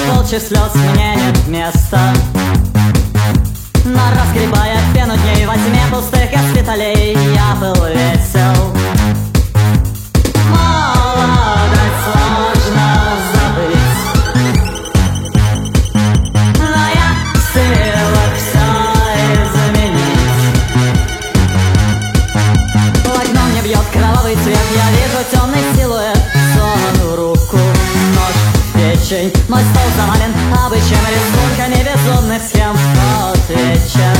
волчьих слез мне нет места. Но разгребая пену дней во тьме пустых госпиталей, я был весел. Молодость сложно забыть, но я в силах все изменить. В окно мне бьет кровавый цвет, я вижу темный силуэт. Суну руку, нож в печень. Мой стол завален обычаем, рисунками безумных схем. Тот вечер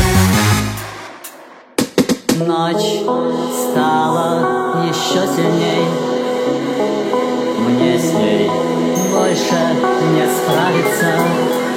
ночь стала еще сильней. Мне с ней больше не справиться.